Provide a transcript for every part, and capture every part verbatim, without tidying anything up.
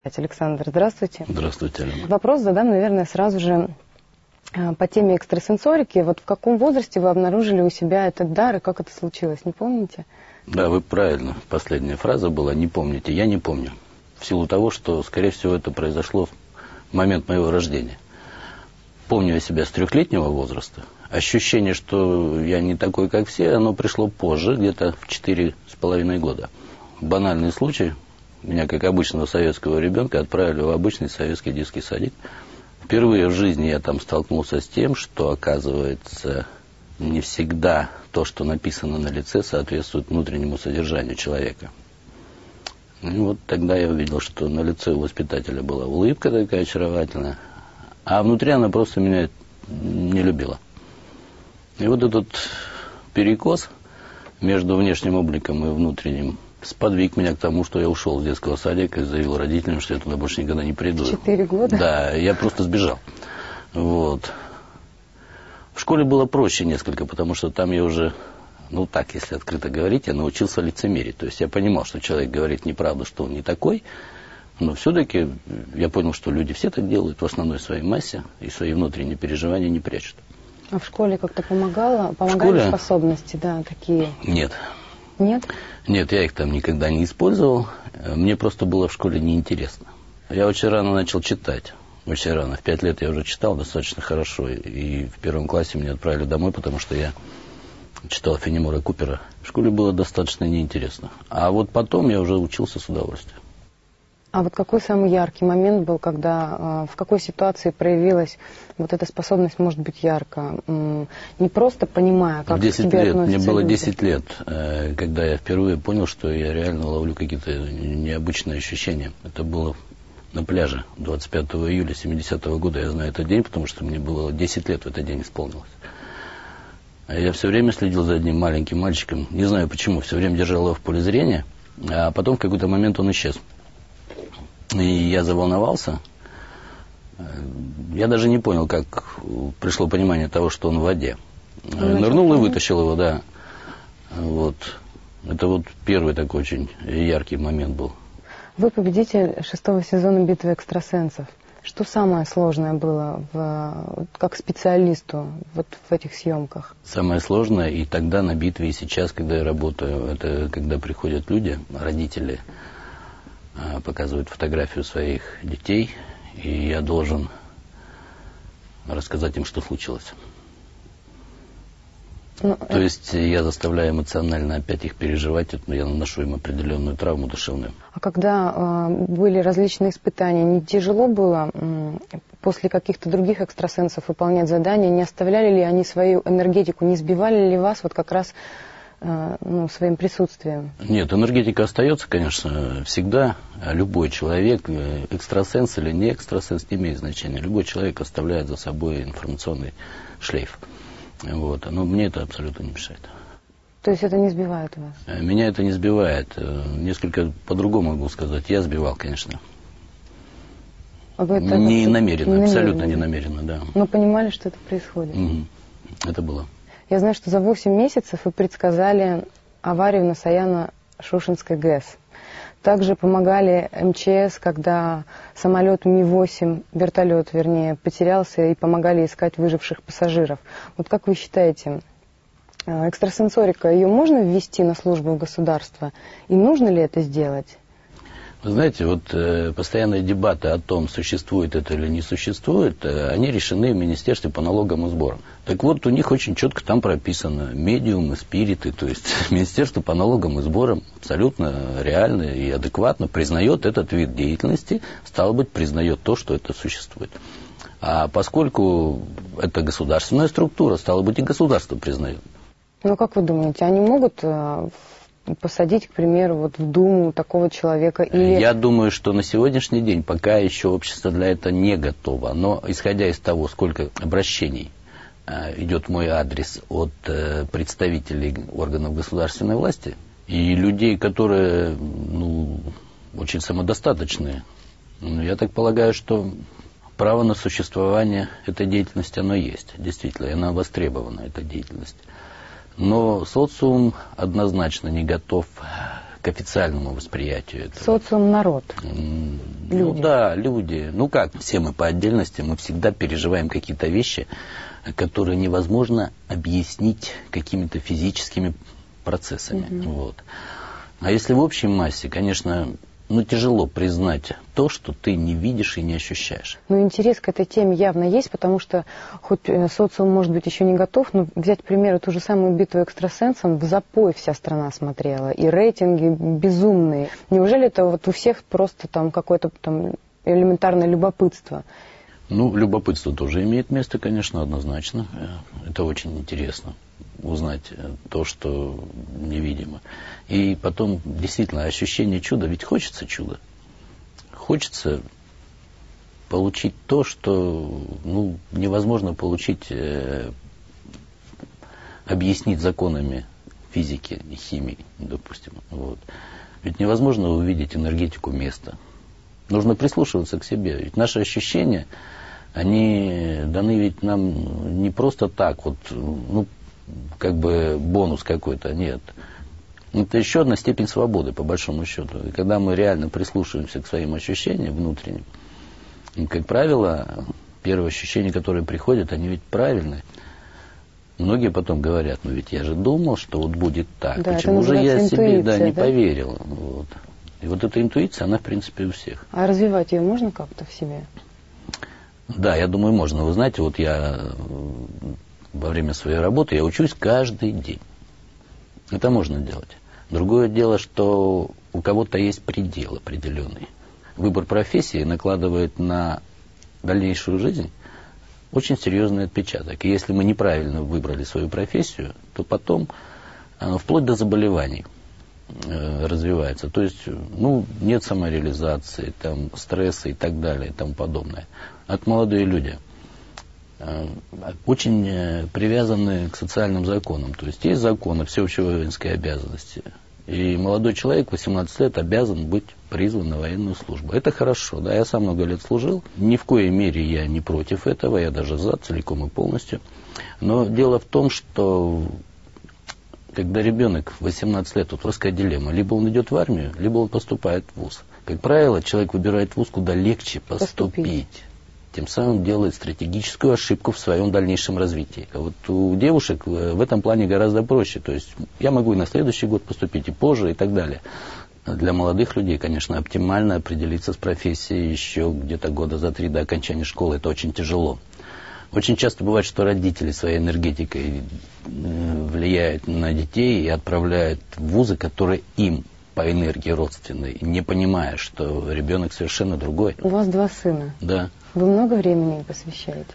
Александр, здравствуйте. Здравствуйте, Алена. Вопрос задам, наверное, сразу же по теме экстрасенсорики. Вот в каком возрасте вы обнаружили у себя этот дар и как это случилось, не помните? Да, вы правильно. Последняя фраза была «не помните». Я не помню. В силу того, что, скорее всего, это произошло в момент моего рождения. Помню я себя с трехлетнего возраста. Ощущение, что я не такой, как все, оно пришло позже, где-то в четыре с половиной года. Банальный случай. Меня, как обычного советского ребенка, отправили в обычный советский детский садик. Впервые в жизни я там столкнулся с тем, что, оказывается, не всегда то, что написано на лице, соответствует внутреннему содержанию человека. И вот тогда я увидел, что на лице у воспитателя была улыбка такая очаровательная, а внутри она просто меня не любила. И вот этот перекос между внешним обликом и внутренним сподвиг меня к тому, что я ушел с детского садика и заявил родителям, что я туда больше никогда не приду. Четыре года? Да, я просто сбежал. Вот. В школе было проще несколько, потому что там я уже, ну так, если открыто говорить, я научился лицемерить. То есть я понимал, что человек говорит неправду, что он не такой, но все-таки я понял, что люди все так делают в основной своей массе и свои внутренние переживания не прячут. А в школе как-то помогало? Помогали школе... способности, да, такие? Нет. Нет? Нет, я их там никогда не использовал. Мне просто было в школе неинтересно. Я очень рано начал читать. Очень рано. В пять лет я уже читал достаточно хорошо. И в первом классе меня отправили домой, потому что я читал Фенемора Купера. В школе было достаточно неинтересно. А вот потом я уже учился с удовольствием. А вот какой самый яркий момент был, когда, в какой ситуации проявилась вот эта способность, может быть, ярко? Не просто понимая, как к тебе десять лет. относятся Мне было люди. десять лет, когда я впервые понял, что я реально ловлю какие-то необычные ощущения. Это было на пляже двадцать пятого июля семидесятого года. Я знаю этот день, потому что мне было десять лет в этот день исполнилось. А я все время следил за одним маленьким мальчиком. Не знаю почему, все время держал его в поле зрения. А потом в какой-то момент он исчез. И я заволновался. Я даже не понял, как пришло понимание того, что он в воде. Он нырнул и вытащил его, да. Вот. Это вот первый такой очень яркий момент был. Вы победитель шестого сезона «Битвы экстрасенсов». Что самое сложное было в, как специалисту вот в этих съемках? Самое сложное и тогда на битве, и сейчас, когда я работаю, это когда приходят люди, родители, показывают фотографию своих детей, и я должен рассказать им, что случилось. Ну, То это... есть я заставляю эмоционально опять их переживать, но я наношу им определенную травму душевную. А когда э, были различные испытания, не тяжело было э, после каких-то других экстрасенсов выполнять задания? Не оставляли ли они свою энергетику, не сбивали ли вас вот как раз ну, своим присутствием? Нет, энергетика остается, конечно, всегда. Любой человек, экстрасенс или не экстрасенс, не имеет значения. Любой человек оставляет за собой информационный шлейф. Вот. Но мне это абсолютно не мешает. То есть это не сбивает вас? Меня это не сбивает. Несколько по-другому могу сказать. Я сбивал, конечно. А вы это не намеренно, не абсолютно не намеренно, да. Но понимали, что это происходит? Угу. Это было. Я знаю, что за восемь месяцев вы предсказали аварию на Саяно-Шушенской ГЭС. Также помогали эм че эс, когда самолет Ми восемь, вертолет, вернее, потерялся, и помогали искать выживших пассажиров. Вот как вы считаете, экстрасенсорика, ее можно ввести на службу в государство? И нужно ли это сделать? Вы знаете, вот э, постоянные дебаты о том, существует это или не существует, э, они решены в Министерстве по налогам и сборам. Так вот, у них очень четко там прописано медиумы, спириты, то есть Министерство по налогам и сборам абсолютно реально и адекватно признает этот вид деятельности, стало быть, признает то, что это существует. А поскольку это государственная структура, стало быть, и государство признает. Ну, как вы думаете, они могут посадить, к примеру, вот в Думу такого человека? Или... Я думаю, что на сегодняшний день пока еще общество для этого не готово. Но исходя из того, сколько обращений э, идет в мой адрес от э, представителей органов государственной власти и людей, которые ну, очень самодостаточные, ну, я так полагаю, что право на существование этой деятельности, оно есть. Действительно, и она востребована, эта деятельность. Но социум однозначно не готов к официальному восприятию этого. Социум, народ. Ну люди. Да, люди. Ну как, все мы по отдельности, мы всегда переживаем какие-то вещи, которые невозможно объяснить какими-то физическими процессами. Угу. Вот. А если в общей массе, конечно, ну, тяжело признать то, что ты не видишь и не ощущаешь. Ну, интерес к этой теме явно есть, потому что хоть социум, может быть, еще не готов, но взять, к примеру, ту же самую битву экстрасенсов, в запой вся страна смотрела, и рейтинги безумные. Неужели это вот у всех просто там какое-то там элементарное любопытство? Ну, любопытство тоже имеет место, конечно, однозначно. Это очень интересно. Узнать то, что невидимо. И потом, действительно, ощущение чуда, ведь хочется чуда. Хочется получить то, что ну, невозможно получить, э, объяснить законами физики и химии, допустим. Вот. Ведь невозможно увидеть энергетику места. Нужно прислушиваться к себе. Ведь наши ощущения, они даны ведь нам не просто так, вот, ну, как бы бонус какой-то, нет. Это еще одна степень свободы, по большому счету. И когда мы реально прислушиваемся к своим ощущениям внутренним, и, как правило, первые ощущения, которые приходят, они ведь правильные. Многие потом говорят, ну ведь я же думал, что вот будет так. Да, почему же я себе да, не да? поверил? Вот. И вот эта интуиция, она в принципе у всех. А развивать ее можно как-то в себе? Да, я думаю, можно. Вы знаете, вот я во время своей работы я учусь каждый день. Это можно делать. Другое дело, что у кого-то есть предел определенный. Выбор профессии накладывает на дальнейшую жизнь очень серьезный отпечаток. И если мы неправильно выбрали свою профессию, то потом оно вплоть до заболеваний э, развивается. То есть, ну, нет самореализации, там, стресса и так далее и тому подобное. От молодые люди очень привязаны к социальным законам. То есть есть закон о всеобщей воинской обязанности. И молодой человек, восемнадцать лет, обязан быть призван на военную службу. Это хорошо, да, я сам много лет служил. Ни в коей мере я не против этого, я даже за, целиком и полностью. Но дело в том, что когда ребенок в восемнадцать лет, вот русская дилемма, либо он идет в армию, либо он поступает в вуз. Как правило, человек выбирает вуз, куда легче поступить. поступить. Тем самым делает стратегическую ошибку в своем дальнейшем развитии. А вот у девушек в этом плане гораздо проще. То есть я могу и на следующий год поступить, и позже, и так далее. Для молодых людей, конечно, оптимально определиться с профессией еще где-то года за три до окончания школы. Это очень тяжело. Очень часто бывает, что родители своей энергетикой влияют на детей и отправляют в вузы, которые им по энергии родственной, не понимая, что ребенок совершенно другой. У вас два сына. Да. Вы много времени им посвящаете?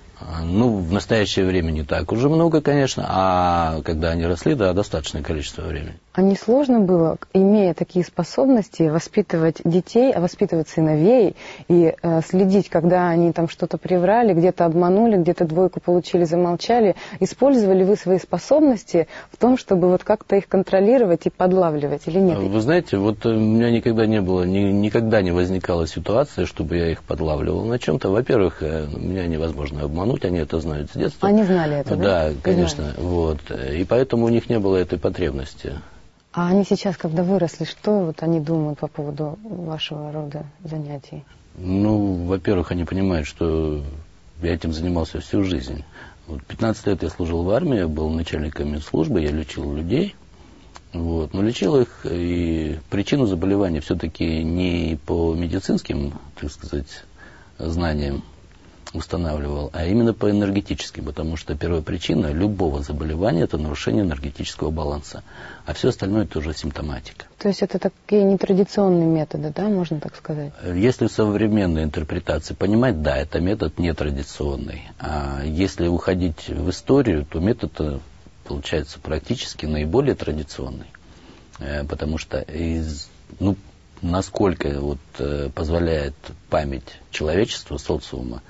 Ну, в настоящее время не так уже много, конечно, а когда они росли, да, достаточное количество времени. А не сложно было, имея такие способности, воспитывать детей, воспитывать сыновей и э, следить, когда они там что-то приврали, где-то обманули, где-то двойку получили, замолчали? Использовали вы свои способности в том, чтобы вот как-то их контролировать и подлавливать или нет? Вы знаете, вот у меня никогда не было, ни, никогда не возникала ситуация, чтобы я их подлавливал на чем-то. Во-первых, меня невозможно обмануть. Они это знают с детства. Они знали это, да? Да, конечно. Вот. И поэтому у них не было этой потребности. А они сейчас, когда выросли, что вот они думают по поводу вашего рода занятий? Ну, во-первых, они понимают, что я этим занимался всю жизнь. Вот пятнадцать лет я служил в армии, я был начальником медслужбы, я лечил людей. Вот. Но лечил их, и причину заболевания все-таки не по медицинским, так сказать, знаниям устанавливал, а именно по энергетическим, потому что первая причина любого заболевания – это нарушение энергетического баланса, а все остальное – это уже симптоматика. То есть это такие нетрадиционные методы, да, можно так сказать? Если в современной интерпретации понимать, да, это метод нетрадиционный, а если уходить в историю, то метод получается практически наиболее традиционный, потому что из, ну, насколько вот, позволяет память человечества, социума,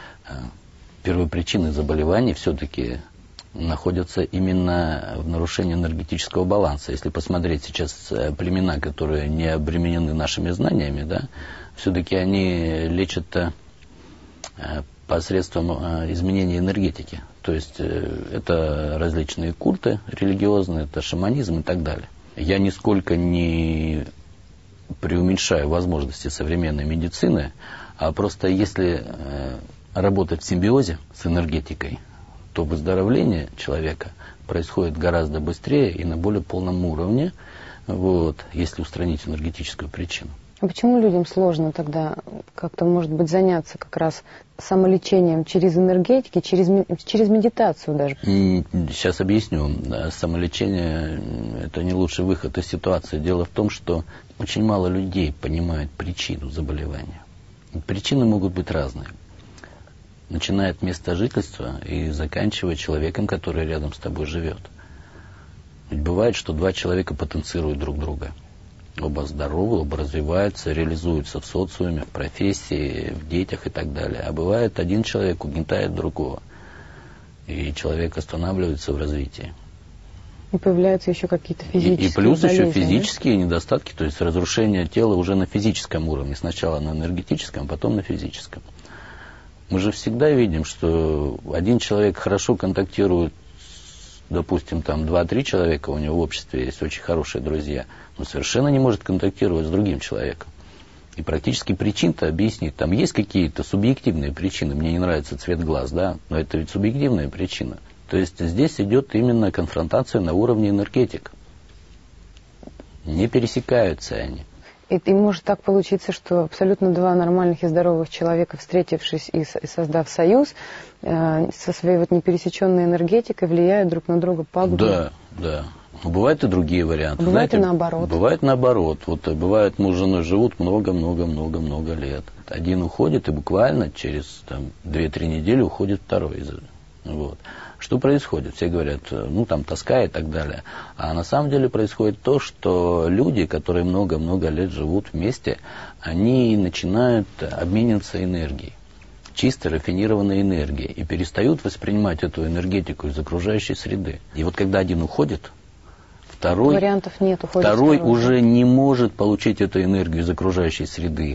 первопричины заболеваний все-таки находятся именно в нарушении энергетического баланса. Если посмотреть сейчас племена, которые не обременены нашими знаниями, да, все-таки они лечат посредством изменения энергетики. То есть это различные культы религиозные, это шаманизм и так далее. Я нисколько не преуменьшаю возможности современной медицины, а просто если работать в симбиозе с энергетикой, то выздоровление человека происходит гораздо быстрее и на более полном уровне, вот, если устранить энергетическую причину. А почему людям сложно тогда как-то, может быть, заняться как раз самолечением через энергетики, через, через медитацию даже? Сейчас объясню. Самолечение – это не лучший выход из ситуации. Дело в том, что очень мало людей понимают причину заболевания. Причины могут быть разные. Начиная от места жительства и заканчивая человеком, который рядом с тобой живет. Ведь бывает, что два человека потенцируют друг друга. Оба здоровы, оба развиваются, реализуются в социуме, в профессии, в детях и так далее. А бывает, один человек угнетает другого, и человек останавливается в развитии. И появляются еще какие-то физические И, и плюс болезни, еще физические да? недостатки, то есть разрушение тела уже на физическом уровне. Сначала на энергетическом, потом на физическом. Мы же всегда видим, что один человек хорошо контактирует, допустим, там два-три человека у него в обществе есть очень хорошие друзья, но совершенно не может контактировать с другим человеком. И практически причин-то объяснить. Там есть какие-то субъективные причины. Мне не нравится цвет глаз, да, но это ведь субъективная причина. То есть здесь идет именно конфронтация на уровне энергетик. Не пересекаются они. И, и может так получиться, что абсолютно два нормальных и здоровых человека, встретившись и, и создав союз, э, со своей вот непересеченной энергетикой влияют друг на друга пагубно. Да, да. Бывают и другие варианты. Бывает Знаете, и наоборот. Бывает наоборот. Вот бывает, муж с женой живут много-много-много-много лет. Один уходит, и буквально через там, две-три недели уходит второй. Вот. Что происходит? Все говорят, ну там тоска и так далее. А на самом деле происходит то, что люди, которые много-много лет живут вместе, они начинают обмениваться энергией. Чисто рафинированной энергией. И перестают воспринимать эту энергетику из окружающей среды. И вот когда один уходит, второй, вариантов нет, уходит второй второй, уже да? не может получить эту энергию из окружающей среды.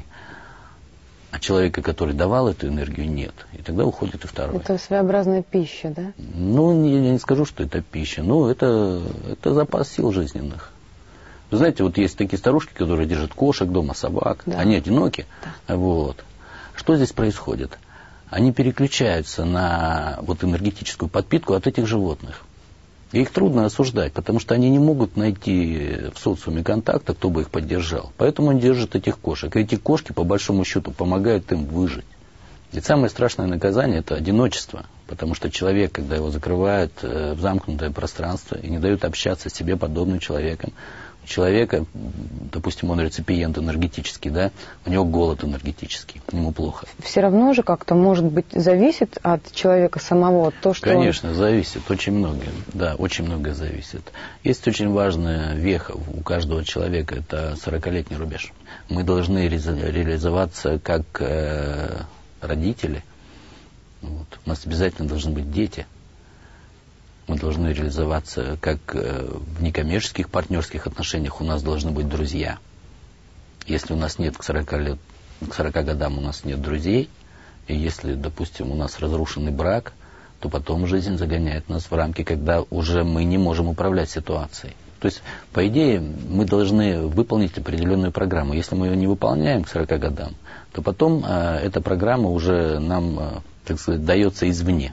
А человека, который давал эту энергию, нет. И тогда уходит и второй. Это своеобразная пища, да? Ну, я не скажу, что это пища. Ну, это, это запас сил жизненных. Вы знаете, вот есть такие старушки, которые держат кошек дома, собак. Да. Они одиноки. Да. Вот. Что здесь происходит? Они переключаются на вот энергетическую подпитку от этих животных. И их трудно осуждать, потому что они не могут найти в социуме контакта, кто бы их поддержал. Поэтому он держит этих кошек. И эти кошки, по большому счету, помогают им выжить. Ведь самое страшное наказание – это одиночество. Потому что человек, когда его закрывают в замкнутое пространство и не дают общаться с себе подобным человеком, у человека, допустим, он реципиент энергетический, да, у него голод энергетический, ему плохо. Все равно же как-то, может быть, зависит от человека самого то, что Конечно, он... зависит, очень многое, да, очень многое зависит. Есть очень важная веха у каждого человека, это сорокалетний рубеж. Мы должны реализоваться как э, родители, вот. У нас обязательно должны быть дети. Мы должны реализоваться как в некоммерческих партнерских отношениях, у нас должны быть друзья. Если у нас нет к сорока лет, к сорока годам у нас нет друзей, и если, допустим, у нас разрушенный брак, то потом жизнь загоняет нас в рамки, когда уже мы не можем управлять ситуацией. То есть, по идее, мы должны выполнить определенную программу. Если мы ее не выполняем к сорока годам, то потом э, эта программа уже нам, э, так сказать, дается извне.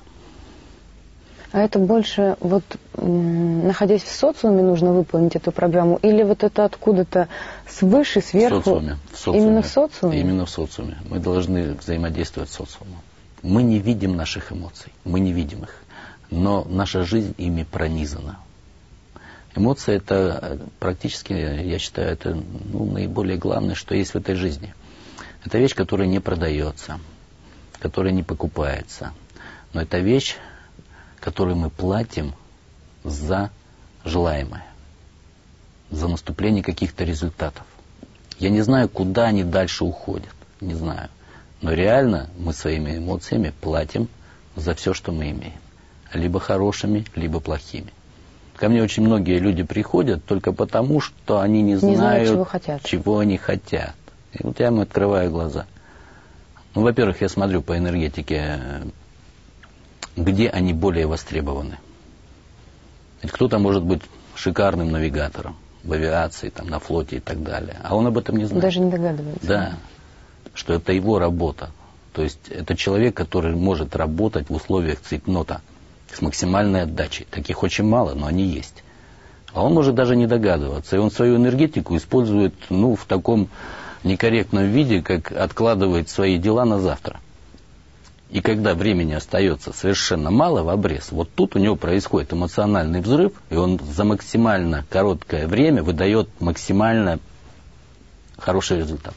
А это больше, вот, находясь в социуме, нужно выполнить эту программу? Или вот это откуда-то свыше, сверху? В социуме. В социуме. Именно в социуме? Именно в социуме. Мы должны взаимодействовать с социумом. Мы не видим наших эмоций, мы не видим их. Но наша жизнь ими пронизана. Эмоции – это практически, я считаю, это ну, наиболее главное, что есть в этой жизни. Это вещь, которая не продается, которая не покупается. Но это вещь, которую мы платим за желаемое, за наступление каких-то результатов. Я не знаю, куда они дальше уходят, не знаю. Но реально мы своими эмоциями платим за все, что мы имеем. Либо хорошими, либо плохими. Ко мне очень многие люди приходят только потому, что они не знают, не знают чего хотят. чего они хотят. И вот я им открываю глаза. Ну, во-первых, я смотрю по энергетике, где они более востребованы. Ведь кто-то может быть шикарным навигатором, в авиации, там, на флоте и так далее. А он об этом не знает. Даже не догадывается. Да, что это его работа. То есть это человек, который может работать в условиях цейтнота с максимальной отдачей. Таких очень мало, но они есть. А он может даже не догадываться. И он свою энергетику использует, ну, в таком некорректном виде, как откладывает свои дела на завтра. И когда времени остается совершенно мало в обрез, вот тут у него происходит эмоциональный взрыв, и он за максимально короткое время выдает максимально хороший результат.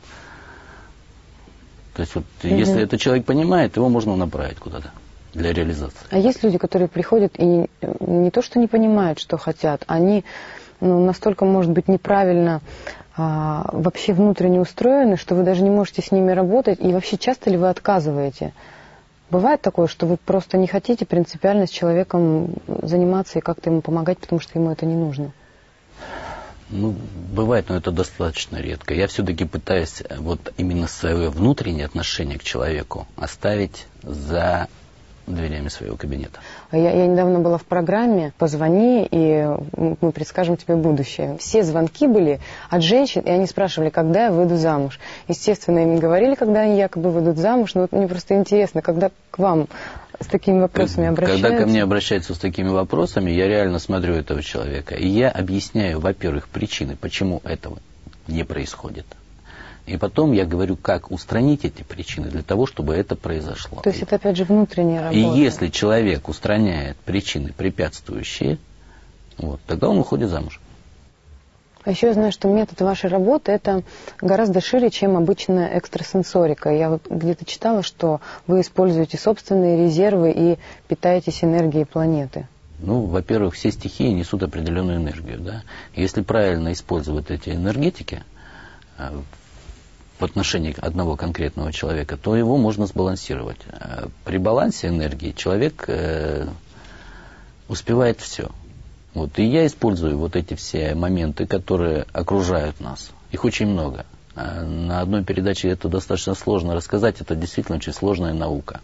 То есть вот, угу. если этот человек понимает, его можно направить куда-то для реализации. А есть люди, которые приходят и не то, что не понимают, что хотят, они ну, настолько, может быть, неправильно а, вообще внутренне устроены, что вы даже не можете с ними работать, и вообще часто ли вы отказываете? Бывает такое, что вы просто не хотите принципиально с человеком заниматься и как-то ему помогать, потому что ему это не нужно? Ну, бывает, но это достаточно редко. Я все-таки пытаюсь вот именно свое внутреннее отношение к человеку оставить за дверями своего кабинета. Я, я недавно была в программе «Позвони, и мы предскажем тебе будущее». Все звонки были от женщин, и они спрашивали, когда я выйду замуж. Естественно, им говорили, когда они якобы выйдут замуж, но вот мне просто интересно, когда к вам с такими вопросами обращаются? Когда ко мне обращаются с такими вопросами, я реально смотрю этого человека, и я объясняю, во-первых, причины, почему этого не происходит. И потом я говорю, как устранить эти причины для того, чтобы это произошло. То есть это опять же внутренняя работа. И если человек устраняет причины, препятствующие, вот, тогда он уходит замуж. А еще я знаю, что метод вашей работы это гораздо шире, чем обычная экстрасенсорика. Я вот где-то читала, что вы используете собственные резервы и питаетесь энергией планеты. Ну, во-первых, все стихии несут определенную энергию. Да? Если правильно использовать эти энергетики в отношении одного конкретного человека, то его можно сбалансировать. При балансе энергии человек э, успевает все. Вот. И я использую вот эти все моменты, которые окружают нас. Их очень много. А на одной передаче это достаточно сложно рассказать. Это действительно очень сложная наука.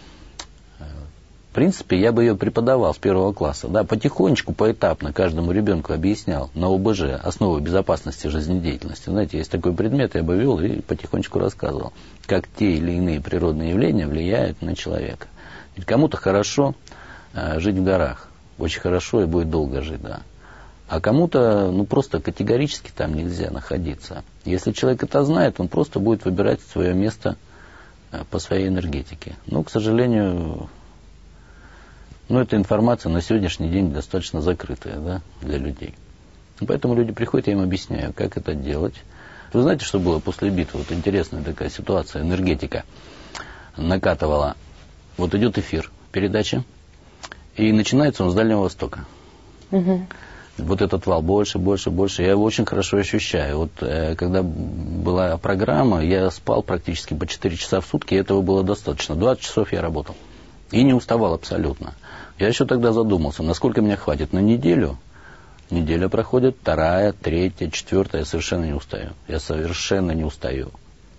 В принципе, я бы ее преподавал с первого класса. Да, потихонечку, поэтапно каждому ребенку объяснял на о бэ жэ, основы безопасности жизнедеятельности. Знаете, есть такой предмет, я бы вел и потихонечку рассказывал, как те или иные природные явления влияют на человека. Ведь кому-то хорошо э, жить в горах, очень хорошо и будет долго жить, да. А кому-то, ну, просто категорически там нельзя находиться. Если человек это знает, он просто будет выбирать свое место э, по своей энергетике. Но, к сожалению... Но эта информация на сегодняшний день достаточно закрытая, да, для людей. Поэтому люди приходят, я им объясняю, как это делать. Вы знаете, что было после битвы? Вот интересная такая ситуация. Энергетика накатывала. Вот идет эфир, передача, и начинается он с Дальнего Востока. Угу. Вот этот вал больше, больше, больше. Я его очень хорошо ощущаю. Вот э, когда была программа, я спал практически по четыре часа в сутки, и этого было достаточно. двадцать часов я работал. И не уставал абсолютно. Я еще тогда задумался, насколько меня хватит на неделю. Неделя проходит, вторая, третья, четвертая, я совершенно не устаю. Я совершенно не устаю.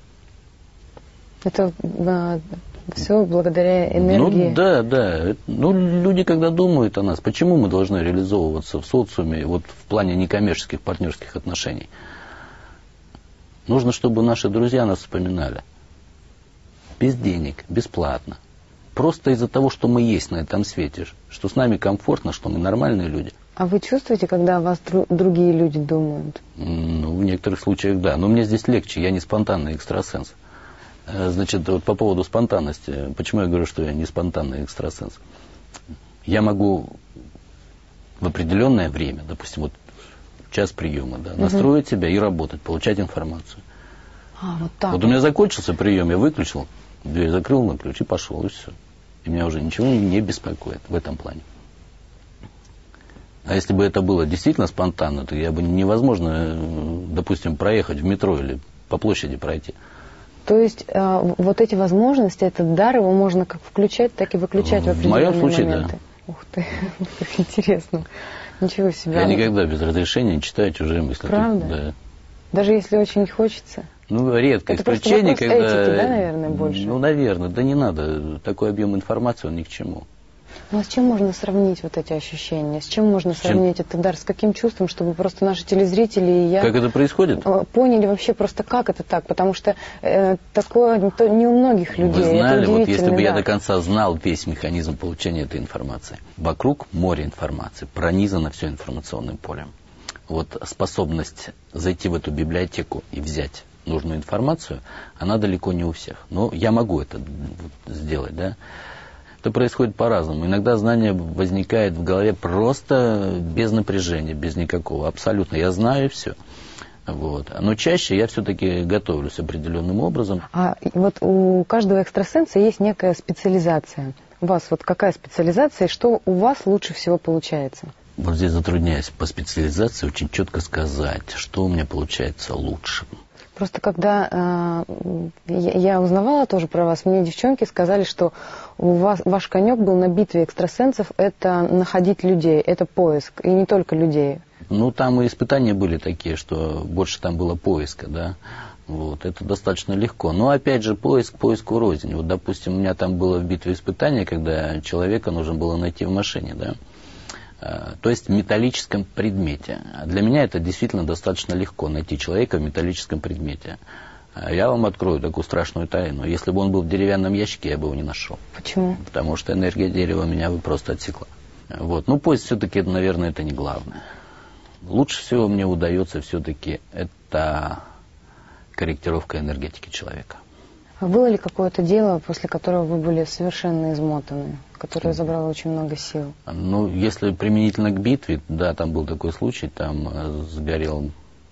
Это а, все благодаря энергии? Ну да, да. Ну, люди, когда думают о нас, почему мы должны реализовываться в социуме, вот в плане некоммерческих партнерских отношений? Нужно, чтобы наши друзья нас вспоминали. Без денег, бесплатно. Просто из-за того, что мы есть на этом свете, что с нами комфортно, что мы нормальные люди. А вы чувствуете, когда о вас дру- другие люди думают? Ну, в некоторых случаях, да. Но мне здесь легче, я не спонтанный экстрасенс. Значит, вот по поводу спонтанности. Почему я говорю, что я не спонтанный экстрасенс? Я могу в определенное время, допустим, вот час приема, да, угу. настроить себя и работать, получать информацию. А, вот так. Вот у меня закончился прием, я выключил, дверь закрыл на ключ и пошел, и все. И меня уже ничего не беспокоит в этом плане. А если бы это было действительно спонтанно, то я бы невозможно, допустим, проехать в метро или по площади пройти. То есть э, вот эти возможности, этот дар, его можно как включать, так и выключать в, в определенные моменты? В моем случае, моменты. Да. Ух ты, как интересно. Ничего себе. Я никогда без разрешения не читаю чужие мысли. Правда? Да. Даже если очень хочется? Ну, редкое это исключение, когда... этики, да, наверное, больше? Ну, наверное. Да не надо. Такой объем информации, он ни к чему. Ну а с чем можно сравнить вот эти ощущения? С чем можно с сравнить чем? Этот дар? С каким чувством, чтобы просто наши телезрители и я... Как это происходит? Поняли вообще просто, как это так? Потому что э, такое не у многих людей. Вы знали, это вот если бы да. я до конца знал весь механизм получения этой информации. Вокруг море информации, пронизано все информационным полем. Вот способность зайти в эту библиотеку и взять нужную информацию, она далеко не у всех. Но я могу это сделать, да? Это происходит по-разному. Иногда знание возникает в голове просто без напряжения, без никакого. Абсолютно. Я знаю все. Вот. Но чаще я все-таки готовлюсь определенным образом. А вот у каждого экстрасенса есть некая специализация. У вас вот какая специализация, и что у вас лучше всего получается? Вот здесь затрудняюсь по специализации очень четко сказать, что у меня получается лучше. Просто когда э, я узнавала тоже про вас, мне девчонки сказали, что у вас, ваш конек был на битве экстрасенсов, это находить людей, это поиск, и не только людей. Ну, там и испытания были такие, что больше там было поиска, да. Вот, это достаточно легко. Но, опять же, поиск, поиск рознь. Вот, допустим, у меня там было в битве испытания, когда человека нужно было найти в машине, да. То есть в металлическом предмете. Для меня это действительно достаточно легко, найти человека в металлическом предмете. Я вам открою такую страшную тайну. Если бы он был в деревянном ящике, я бы его не нашел. Почему? Потому что энергия дерева меня бы просто отсекла. Вот. Ну, поиск все-таки, наверное, это не главное. Лучше всего мне удается все-таки это корректировка энергетики человека. А было ли какое-то дело, после которого вы были совершенно измотаны, которое забрало очень много сил? Ну, если применительно к битве, да, там был такой случай, там сгорел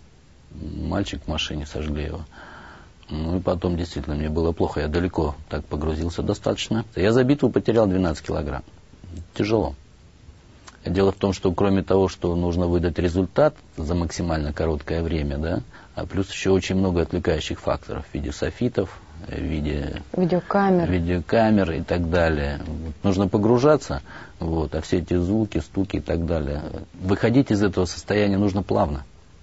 мальчик в машине, сожгли его. Ну и потом действительно мне было плохо, я далеко так погрузился достаточно. Я за битву потерял двенадцать килограмм. Тяжело. Дело в том, что кроме того, что нужно выдать результат за максимально короткое время, да, а плюс еще очень много отвлекающих факторов в виде софитов, в виде видеокамер, видеокамер и так далее. Вот. Нужно погружаться, вот, а все эти звуки, стуки и так далее. Выходить из этого состояния нужно плавно.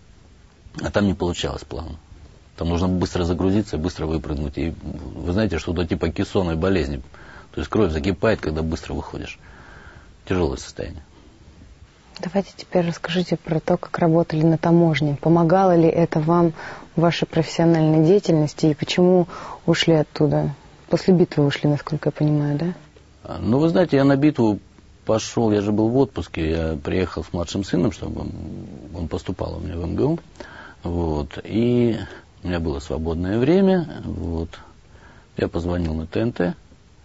А там не получалось плавно. Там нужно быстро загрузиться и быстро выпрыгнуть. И вы знаете, что-то типа кессонной болезни. То есть кровь закипает, когда быстро выходишь. Тяжелое состояние. Давайте теперь расскажите про то, как работали на таможне. Помогало ли это вам в вашей профессиональной деятельности и почему ушли оттуда? После битвы ушли, насколько я понимаю, да? Ну, вы знаете, я на битву пошел, я же был в отпуске, я приехал с младшим сыном, чтобы он поступал у меня в эм гэ у. Вот, и у меня было свободное время. Вот, я позвонил на тэ эн тэ.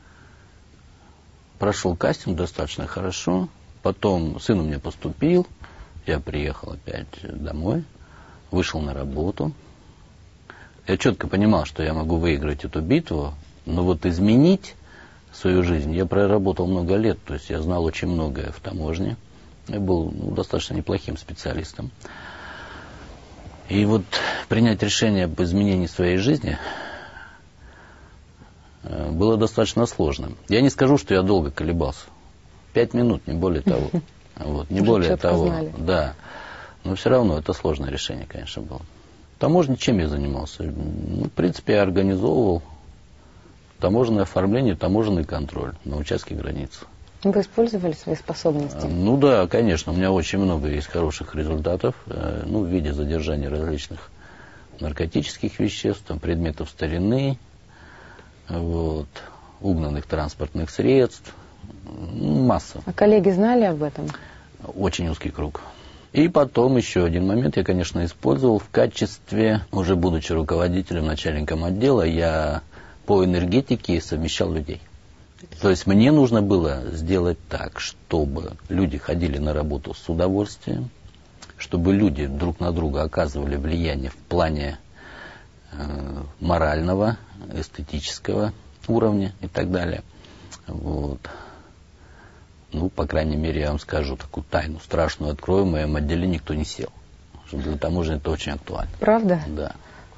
Прошел кастинг достаточно хорошо. Потом сын у меня поступил, я приехал опять домой, вышел на работу. Я четко понимал, что я могу выиграть эту битву, но вот изменить свою жизнь я проработал много лет, то есть я знал очень многое в таможне. Я был ну, достаточно неплохим специалистом. И вот принять решение об изменении своей жизни было достаточно сложно. Я не скажу, что я долго колебался. Пять минут, не более того. Вот, не более того. Знали. Да. Но все равно это сложное решение, конечно, было. Таможней чем я занимался? Ну, в принципе, я организовывал таможенное оформление, таможенный контроль на участке границы. Вы использовали свои способности? Ну да, конечно. У меня очень много есть хороших результатов. Ну, в виде задержания различных наркотических веществ, там, предметов старины, вот, угнанных транспортных средств. Масса. А коллеги знали об этом? Очень узкий круг. И потом еще один момент я, конечно, использовал в качестве, уже будучи руководителем, начальником отдела, я по энергетике совмещал людей. То есть мне нужно было сделать так, чтобы люди ходили на работу с удовольствием, чтобы люди друг на друга оказывали влияние в плане э, морального, эстетического уровня и так далее. Вот. Ну, по крайней мере, я вам скажу такую тайну страшную открою, в моем отделе никто не сел. Потому что для таможни это очень актуально. Правда? Да.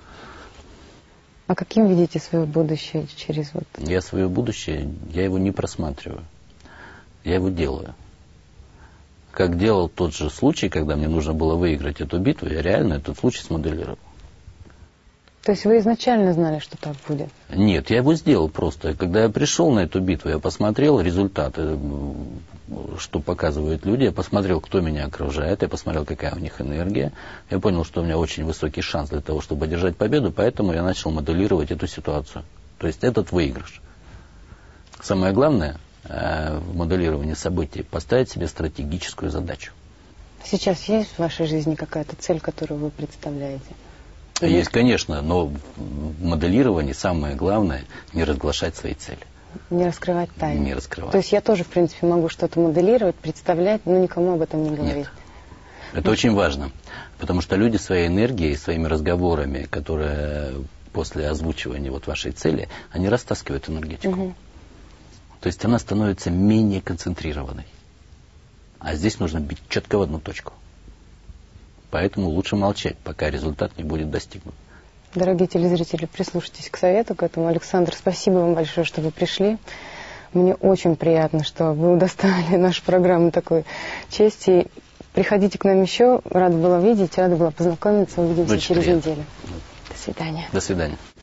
А каким видите свое будущее через вот... Я свое будущее, я его не просматриваю. Я его делаю. Как делал тот же случай, когда мне нужно было выиграть эту битву, я реально этот случай смоделировал. То есть вы изначально знали, что так будет? Нет, я его сделал просто. Когда я пришел на эту битву, я посмотрел результаты, что показывают люди, я посмотрел, кто меня окружает, я посмотрел, какая у них энергия. Я понял, что у меня очень высокий шанс для того, чтобы одержать победу, поэтому я начал моделировать эту ситуацию. То есть этот выигрыш. Самое главное в моделировании событий – поставить себе стратегическую задачу. Сейчас есть в вашей жизни какая-то цель, которую вы представляете? Есть, конечно, но в моделировании самое главное – не разглашать свои цели. Не раскрывать тайны. Не раскрывать. То есть я тоже, в принципе, могу что-то моделировать, представлять, но никому об этом не говорить. Нет. Это очень важно, потому что люди своей энергией, своими разговорами, которые после озвучивания вот вашей цели, они растаскивают энергетику. Угу. То есть она становится менее концентрированной. А здесь нужно бить четко в одну точку. Поэтому лучше молчать, пока результат не будет достигнут. Дорогие телезрители, прислушайтесь к совету, к этому. Александр, спасибо вам большое, что вы пришли. Мне очень приятно, что вы удостоили нашу программу такой чести. Приходите к нам еще. Рада была видеть, рада была познакомиться. Увидимся Очень через приятно. неделю. До свидания. До свидания.